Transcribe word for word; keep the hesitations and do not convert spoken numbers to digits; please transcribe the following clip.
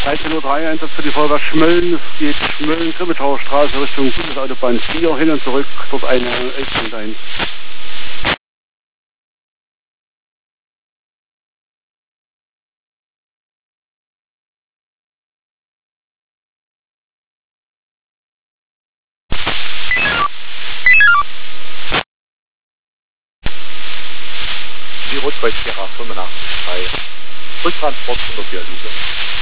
dreizehn Uhr drei, Einsatz für die Feuerwehr Schmölln. Es geht Schmölln-Grimmitauer Straße Richtung Bundesautobahn vier, hin und zurück, dort eine elf eins. Die Rotkreuz Sierra fünfundachtzig drei. Rücktransport von der Dialyse.